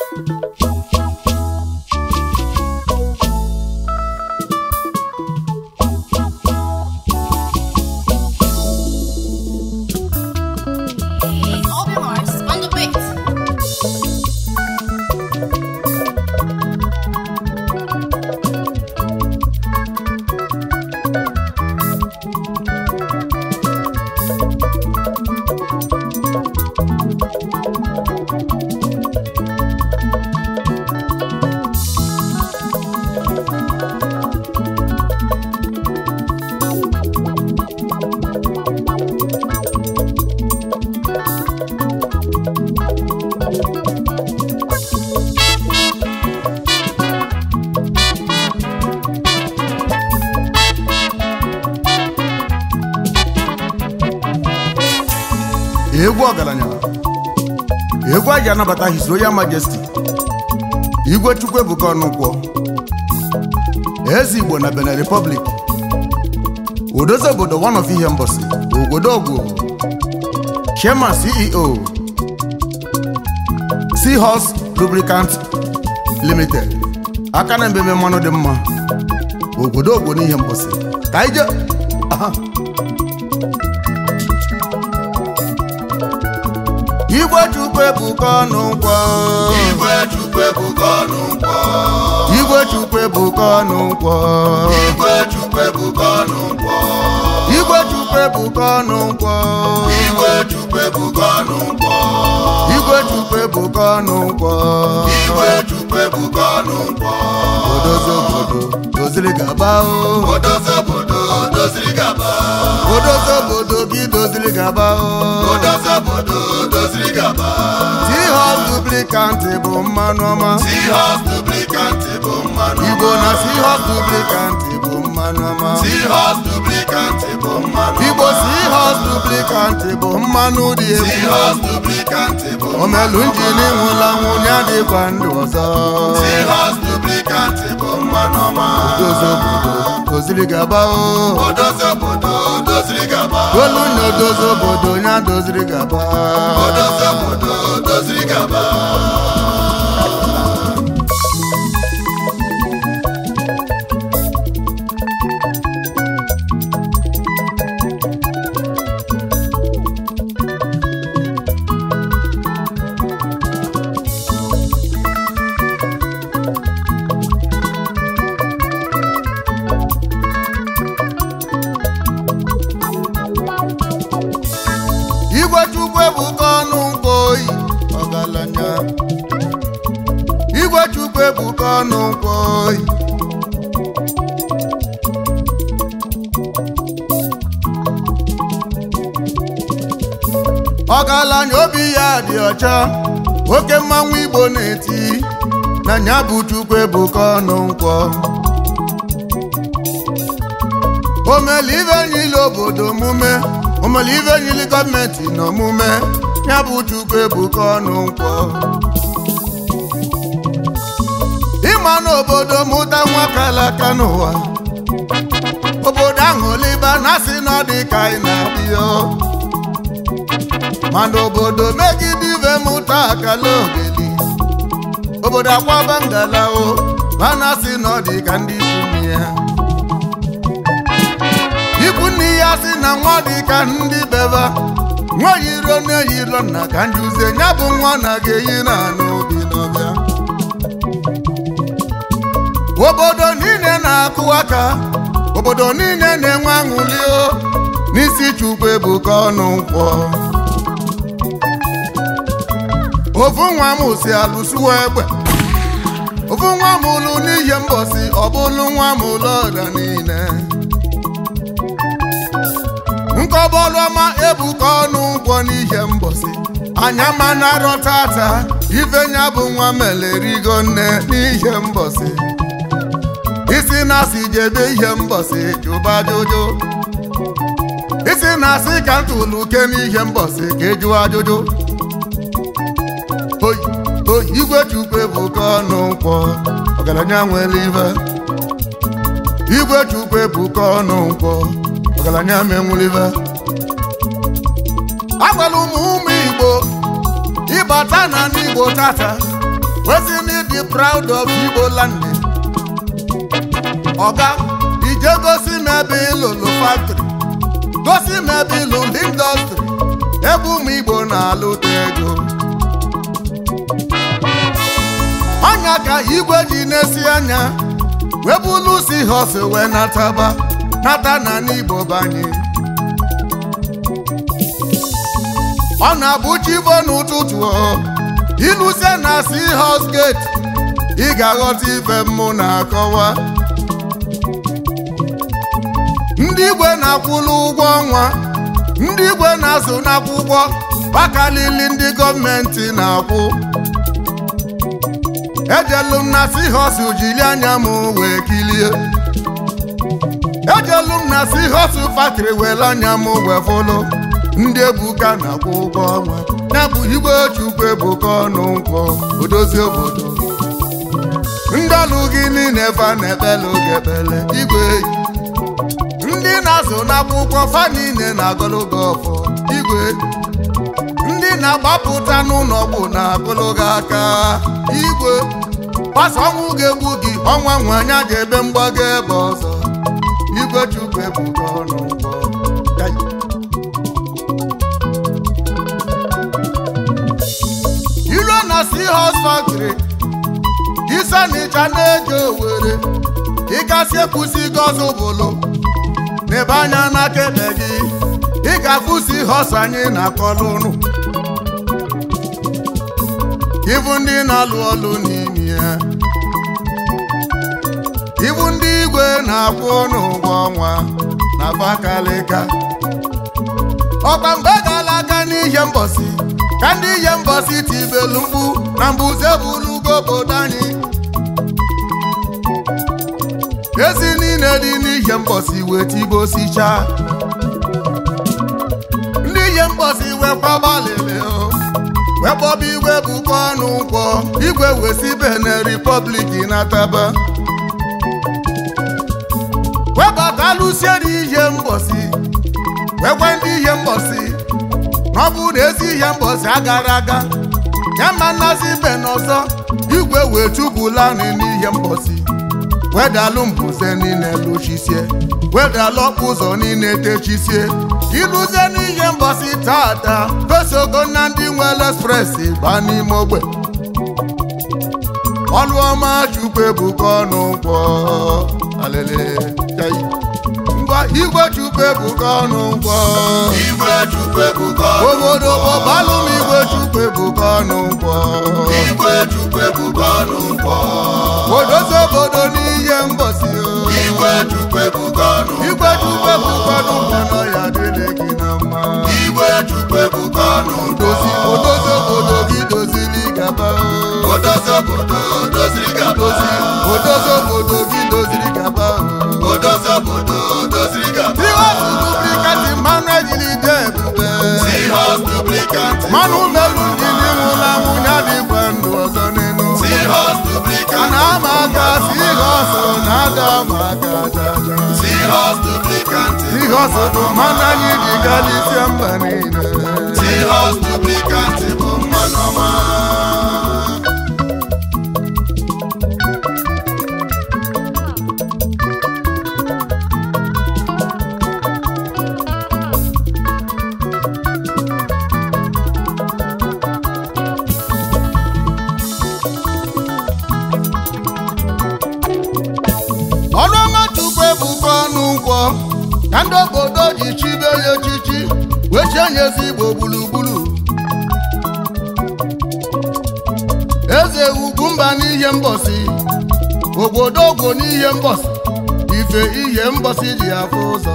Egwu ọgaranya egwu aja anabata His Royal Majesty Igwe Chukwuebuka Ọnụnkwọ eze Igbo na Benin Republic odozi obodo one of ihe mbosi Ogwodogwu Chairman CEO Seahorse Lubricant Limited aka na mbeme mmanụ dị mma Ogwodogwu n'ihe mbosi ka ije Igwe Chukwuebuka Ọnụnkwọ Igwe Chukwuebuka Ọnụnkwọ Igwe Chukwuebuka Ọnụnkwọ Igwe Chukwuebuka Ọnụnkwọ Igwe Chukwuebuka Ọnụnkwọ Igwe Chukwuebuka Ọnụnkwọ Igwe Chukwuebuka Ọnụnkwọ Igwe Chukwuebuka Ọnụnkwọ odozi obodo doziri gaba o odozi obodo doziri gaba odozi obodo gị doziri gaba o odozi obodo doziri gaba Seahorse Lubricant bụ mmanụ ọma Seahorse Lubricant bụ mmanụ ọma Igbo na Seahorse Lubricant bụ mmanụ ọma Seahorse Lubricant bụ mmanụ Igbo Seahorse Lubricant bụ mmanụ dị egwu Seahorse Lubricant bụ omelu njin nwụla nwunye adịkwa ndụ ọzọ Seahorse Lubricant bụ mmanụ ọma odozi obodo doziri gaba o odozi obodo doziri gaba olu na odozi obodo ya doziri gaba odozi obodo doziri gaba Igwe Chukwuebuka Ọnụnkwọ oyi ọgaranya Igwe Chukwuebuka Ọnụnkwọ oyi ọgaranya obi ya dị ọcha oke mmanwụ Igbo na-eti na nya bụ Chukwuebuka Ọnụnkwọ omelive nyile obodo omume omelive nyile gọọmenti na omume ya bụ Chukwuebuka Ọnụnkwọ ịma na obodo mụta nwa kalaka n'ụwa obodo ahụ liba na asị na ọ dị ka anyị na-adịyo mana obodo megide ibe mụta akala ogeli obodo akwaba ngala o mana asị na ọ dị ka ndị ikwu ya ikwu nne ya sị na nwa dị ka ndị beba nwa yiro na-eyiro nna ka ndị uze ya bụ nwa na ga-eyi na n'obi n'ọbịa obodo niile na-akụ aka obodo niile na-enwe aṅụli o n'isi Chukwuebuka Ọnụnkwọ ofu nwa m si alụsuwa egbe ofu nwa m ụlụ n'ihe mbosi ọ bụlụ nwa m ụlọ ọda niile nkọbọlụọma Ebuka Ọnụnkwọ n'ihe mbosi anya mana rọtata ifenya bụ nwa melerigo nne n'ihe mbosi isi na-asị jebe ihe mbosi jụba ajụjụ isi na-asị ka ntụlụ ke n'ihe mbosi ka ejụ ajụjụ Igwe Chukwuebuka Ọnụnkwọ ọgaranya nwere ive Igwe Chukwuebuka Ọnụnkwọ ọgaranya menwere ive agwala ụmụ Igbo ịbata na ndị Igbo tata wesi me be proud of Igbo land. Oga ije gosi m ebe ịlụlụ factory, gosi m ebe ịlụlụ industry, ebe ụmụ Igbo na-alụta ego. Ọnya ka igwe ji na-esi anya webulu si hose wee nata na n'Igbo banye. Ọ na-abụ chivo n'ụtụtụ ilusie na Sea Horse Gate, ị ga-aghọta ife mụ na-akọwa. Ndị Igwe na-akwụlụ ụgwọ ọnwa, ndị Igwe na-azụ n'akwụkwọ bakalili ndị gọọmenti na-akwụ. Ejelu m na Sea Horse ujili anya m wee kilie, ejelu m na Sea Horse factory wele anya m wee folo. Ndị Ebuka na-akwụ ụgwọ ọnwa, ya bụ Igwe Chukwu Ebuka ọnụ nkwọ odozi obodo. Ndị ọlụ gị niile fa na-ebele oge ebele Igwe. Ndị na-azụ n'akwụkwọ fa niile na-agọlụgo ọfọ Igwe. Ndị na-agbapụta n'ụlọ ọgwụ na-agọlụgo aka Igwe. Pasa ọnwụ ga-egbu gị, ọnwa nwanya ga-ebe mgbago ebe ọzọ. Igwe Chukwu Ebuka ọnụ nkwọ. Iro na Sea Horse factory Isanicha na-eje Owerri, ịgasị ekwusi gozi ụbụlụ n'ebe anya n'aka ebe gị, ị ga-afụ Sea Horse anyị na-akọlụ ụnụ. Ibu ndị na-alụ ọlụ n'ime ya, ibu ndị Igwe na-akwụ ụnụ ụgwọ ọnwa na Abakaliki. Ọkwa mgbe gara aga n'ihe mbọsị ka ndị ihe mbọsị tibelu mkpu na mbuze bulugo obodo anyị. Ezi niile dị n'ihe mbọsị wee tibosicha, ndị ihe mbọsị wee kwabalele wee kpọba Igwe Ebuka ọnụ nkwọ. Igwe wesi Benin Republic nataba wee batalụsie n'ihe mbọsị, wee gwa ndị ihe mbọsị na ọ bụ na ezi ihe mbọsị agara aga ya ma nnazi Benin ọzọ. Igwe wee chụpụla n'ihe mbọsị, wedalụ mbuze niile lụchisie, wedalụ ọkpụ ụzọ niile techisie. Iluzie n'ihe mbọsị tata gosogo na ndị nwere express gba n'ime ogbe. Ọlụọma Chukwu Ebuka ọnụ nkwọ alele ngwa Igwe Chukwu Ebuka ọnụ nkwọ. Igwe Chukwu Ebuka ọnụ nkwọ. Obodo ọbalụ m Igwe Chukwu Ebuka ọnụ nkwọ. Igwe Chukwu Ebuka ọnụ nkwọ. Odozi obodo n'ihe mbọsị Igwe Chukwu Ebuka ọnụ nkwọ. Igwe Chukwu Ebuka ọnụ nkwọ nọ ya dịle gị na mma. Igwe Chukwu Ebuka ọnụ nkwọ. Odozi obodo gị dozili gaba. Odozi obodo dozili gaba. Odozi obodo gị dozili gaba. Odozi obodo dozili gaba. Sea Horse duplicate mmanụ ejiri de ebube. Sea Horse duplicate Mmanụ melu ndị nwụla nwụnya dịkwa ndụ ọzọ n'enu. Sea Horse duplicate A na-ama aka Sea Horse na-ada ama aka jaja. Sea Horse duplicate Sea Horse bụ mmanụ anyị ji galisia mba niile. Sea Horse duplicate bụ mmanụ ọma. Ọlụọma Chukwu Ebuka ọnụ nkwọ ka ndị obodo ji chibe ya echichi wee chenyezi Igbo gburugburu. Eze Ugwumba n'ihe mbọsị, obodo Ogwo n'ihe mbọsị, ife ihe mbọsị ji afụ ụzọ.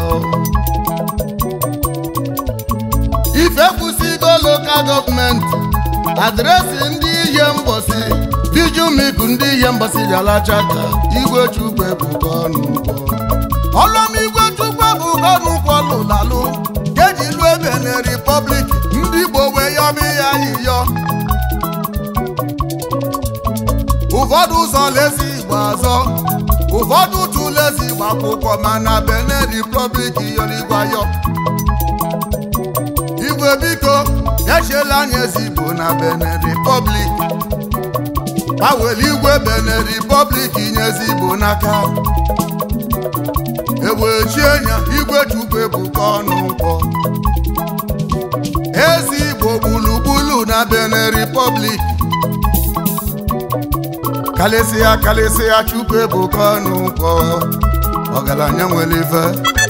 Ife kwụsịgo lokal gọọmenti adresị ndị ihe mbọsị, Vijumikụ ndị ihe mbọsị ji alacha ka Igwe Chukwu Ebuka ọnụ nkwọ. Ọlụọma Igwe Chukwu Ebuka ọnụ nkwọ lụlalụ keji lụ Benin Republic. Ndị Igbo wee yọbi ya yiyọ, ụfọdụ ụzọ lezi Igbo azọ, ụfọdụ ụtụ lezi Igbo akwụkwọ, mana Benin Republic yọrigwayọ. Igwe biko echiela anyị ezi Igbo na Benin Republic. baweli igwe Benin Republic nyezi Igbo n'aka ewechie nya igwe Chukwu Ebuka ọnụ nkwọ ezi Igbo gburugburu na Benin Republic kalịsịa Chukwu Ebuka ọnụ nkwọ ọgaranya nwere ife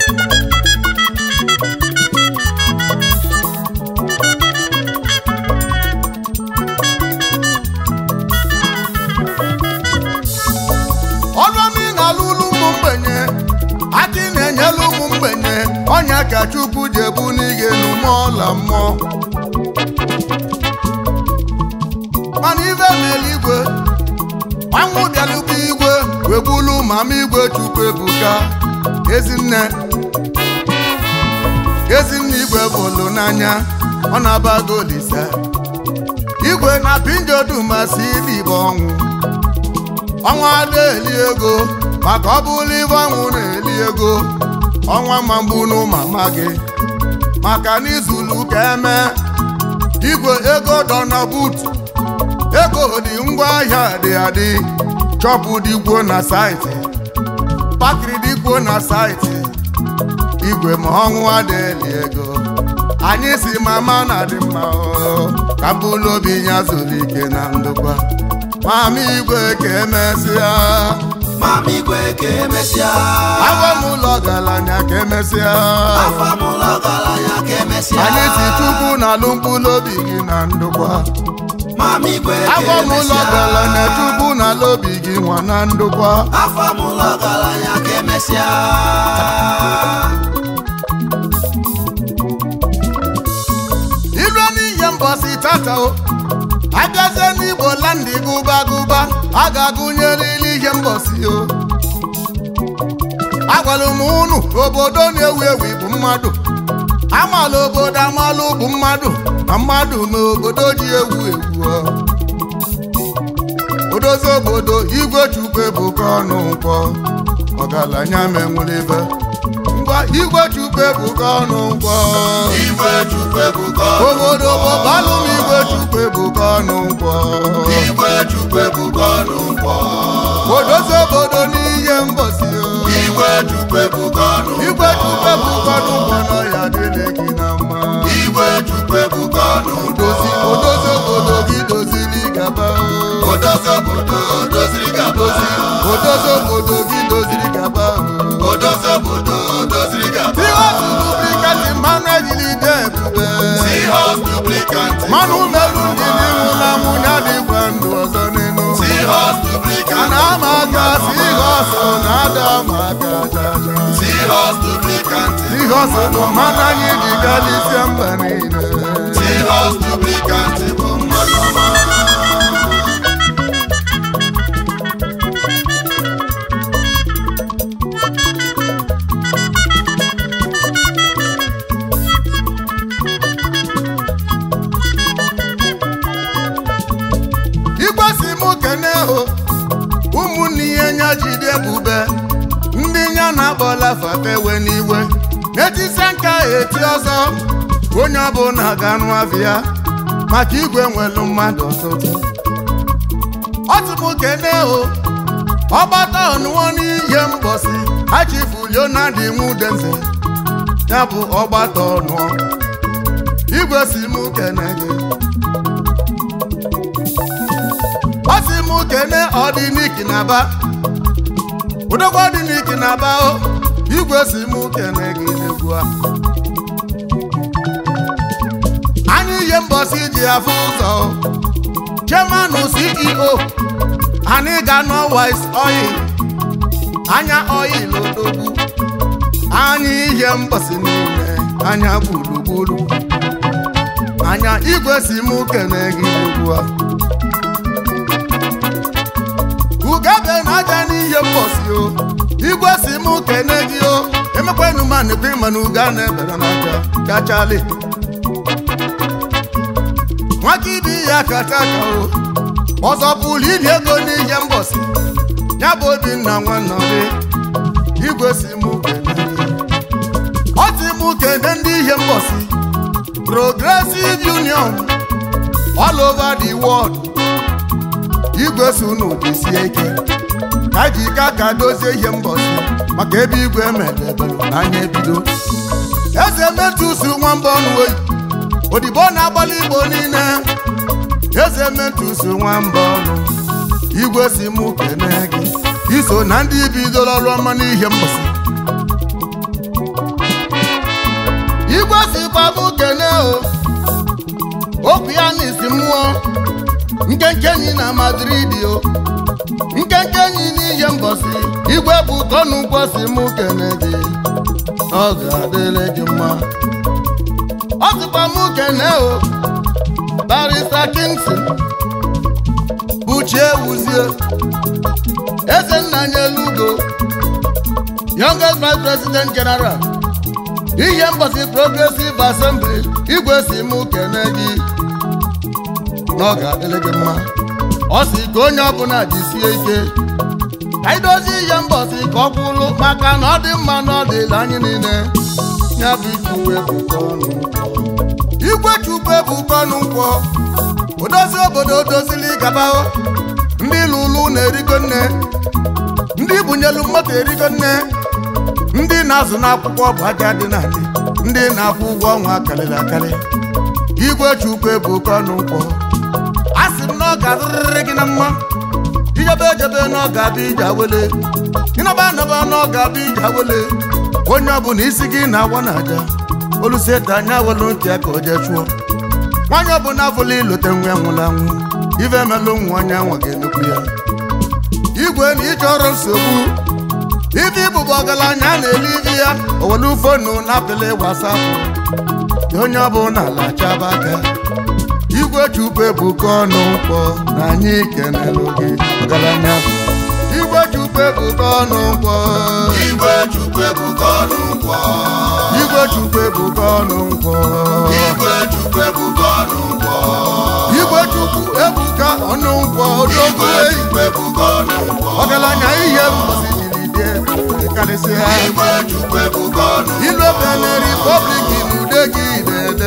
ọnya ka Chukwu jebu n'ige n'ume ọla mmụọ mana ife mere igwe anwụ bịalụkwa igwe wegbulu mama igwe Chukwu Ebuka ezinne igwe bụlụ n'anya ọ na-abago Olise igwe na pinjodumasi Igbo ọnwụ ada-eli ego maka ọ bụrụ ife ọnwụ na-eli ego ọnwa mambunu mama gị maka n'izulu ka eme igwe ego dọ na buutu ego dị ngwaahịa dị adị chọpụ dịkwuo na saịtị pakịrị dịkwuo na saịtị igwe ma ọnwụ adịghị ego anyị si mama na dị mma ka mkpụrụ obi ya zuru ike na ndokwa mama igwe ka emesịa Mama igwe ka emesịa afamụlọ ọgaranya ka emesịa afamụlọ ọgaranya ka emesịa anyị si Chukwu na-alụ mkpụrụ obi gị na ndokwa Mama igwe ka afamụlọ ọgaranya Chukwu na-alụ obi gị nwa na ndokwa afamụlọ ọgaranya ka emesịa ilu n'ihe mbọsị tata o agazie n'Igbo landị gụba a ga-agụnyerịrị ihe mbọsị o agwara m unu obodo na-ewu ewu bụ mmadụ amala obodo amalụ bụ mmadụ na mmadụ ma obodo ji ewu odozi obodo igwe Chukwu Ebuka ọnụ nkwọ ọgaranya menwere ife ngwa igwe Chukwu Ebuka ọnụ nkwọ igwe Chukwu Ebuka obodo bọbalụ m igwe Chukwu Ebuka ọnụ nkwọ igwe Chukwu Ebuka ọnụ nkwọ odozi obodo n'ihe mbọsị igwe Chukwu Ebuka ọnụ igwe Chukwu Ebuka ọnụ nkwọ nọ ya dịrị gị na mma igwe Chukwu Ebuka ọnụ nkwọ odozi obodo gị doziri gaba odozi obodo doziri gaba odozi obodo gị doziri gaba odozi obodo doziri gaba Seahorse duplicate mmanụ ejiri dị ebube Seahorse duplicate mmanụ merụ ndị n'ihu na mụnya dịkwa ndụ ọzọ n'elu Seahorse duplicate a na-ama aka Seahorse na-ada ama aka jaja Seahorse duplicate Seahorse bụ mmanụ anyị ji galịsịa mba niile Seahorse duplicate bụ mmanụ ọma ụmụnne ihe nya jide ebube ndị nya na-akpọla fafewe n'iwe n'etisa nka eti ọzọ onye ọbụla ga-anụ afịa maka igwe nwelu mmadụ ọtụtụ ọtụmụkene ọgbata ọnụọ n'ihe mbọsị achifu Leonard Nwudenze ya bụ ọgbata ọnụọ igwe si m kene gị ọ sị m kene ọdịniki na-aba ụdọkwa ọdịniki na-aba o igwe si m kene gị n'egwu a anyị ihe mbọsị ji afụ ụzọ chairman CEO anyị ga-anọ Wise Oil anya oil odogwu anyị ihe mbọsị niile anya gburugburu anya igwe si m kene gị n'egwu a ugebe na-aja n'ihe mbọsị o igwe si m kene gị o emekwenu manụ kwe mana uga na-ebere n'aja gachali nwaka ibi ya kacha ka o ọzọ pụrụ ili ego n'ihe mbọsị ya bụ Obinna Nwanọrị igwe si m kene gị ọ si m kene ndị ihe mbọsị Progressive Union all over the world igwe si unu jisie ike ka ji ka dozie ihe mbọsi maka ebe igwe medebelu na anya ebido eze Metusi nwamba ọnụ oyi odibo na-agbalị igbo niile eze Metusi nwamba ọnụ igwe si mụ kene gị iso na ndị bidoro ọrụ ọma n'ihe mbọsi igwe sikwa mụ kene okwu ya na isi mmụọ nkenke enyi na Madrid o nkenke enyi n'ihe mbọsi igwe bụ kọnụgwọ si mụ kene gị ọ ga-adịrị gị mma ọ sịkwa mụ kene Barrister Kingsley Buchie Wuzie Ezenna Nyelugo youngest vice president general ihe mbọsi Progressive Assembly igwe si mụ kene gị na ọ ga-adịrị gị mma ọ sị ka onye ọbụla jisie ike ka anyị dozie ihe mbọsi ka ọ kwụrụ maka na ọ dị mma na ọ dịla anyị niile ya bụ Chukwu ebuka ọnụ igwe Chukwu ebuka ọnụ nkwọ odozi obodo dozili gaba ndị lụlụ na-erigo nne ndị bunyelu mmadụ erigo nne ndị na-azụ n'akwụkwọ bụ aja dị n'ala ndị na-akwụ ụgwọ ọnwa karịrị akarị igwe Chukwu ebuka ọnụ nkwọ a sị m na ọ ga-adịrịrị gị na mma ijebe ejebe na ọ ga-abịa ije awele ịnaba anaba na ọ ga-abịa ije awele onye ọbụla isi gị na-agwa n'aja olusieta anya welu ntị ya ka o jee chụọ nwanyị ọbụla afụla ilote nwa nwụrụ anwụ ife melụ nwa onye anwa ga-emekwu ya igwe na ịchọrọ nsogbu ife ịbụbụ ọgaranya na-ele ife ya owelu fonu na apịlị wasapụ onye ọbụla lachaba aka igwe Chukwu ebuka ọnụ nkwọ na anyị kenelu gị ọgaranya igwe Chukwu ebuka ọnụ nkwọ igwe Chukwu ebuka ọnụ nkwọ igwe Chukwu ebuka ọnụ nkwọ igwe Chukwu ebuka ọnụ nkwọ igwe Chukwu ebuka ọnụ nkwọ odogwu ọgaranya ihe mbọsi jiri dị karịsịa igwe Chukwu ebuka ọnụ ilu Benin Republic n'ude gị na-ede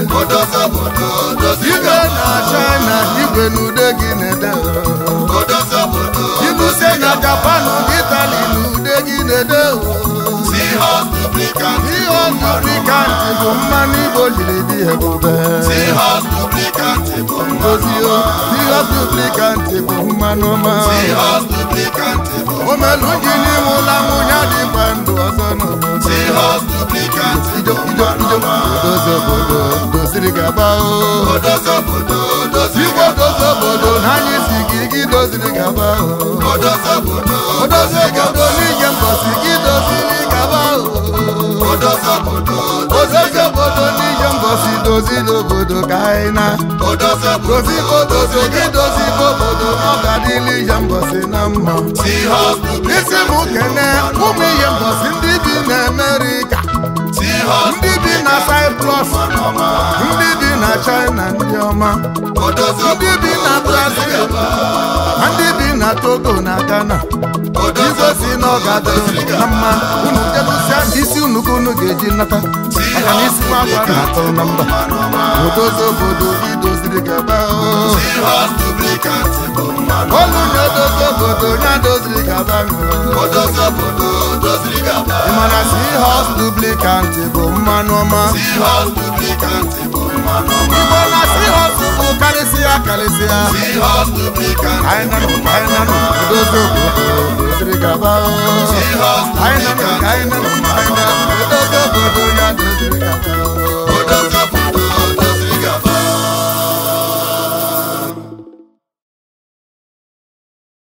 igwe na China igwe n'ude gị na-ede ilu se na Japan na Italy n'ude gị na-ede ihe duplicant bụ mmanụ Igbo jiri dị ebube ihe duplicant bụ mmanụ ọma omelu ji n'ime ụlọ nwunye dịkwa ndụ ọzọ n'obodo dozie obodo doziri gaba igwe dozie obodo na anyị si gị doziri gaba odozie obodo n'ije mbọsi gị doziri gaba odozie obodo n'ije mbọsi doziri obodo ka anyị na dozi obodo gị dozi obodo ọ ga-adịla ihe mbọsi na mma isi m kene ụmụ ihe mbọsi ndị bi na Amerịka ndị bi na Cyprus ndị bi na China ndị ọma ndị bi na Brazil ndị bi na Togo na Ghana igwe si na ọ ga-adịrị na mma unu jelusia isi unu ka unu ga-eji nata maka na isi nwa agwa na-atọ na mba odozi obodo idoziri gaba olu nye odozi obodo ya doziri gaba ịmana Seahorse duplicant bụ mmanụ ọma igbo na Seahorse bụ karịsịa anyị nanụ odozi obodo doziri gaba anyị nanụ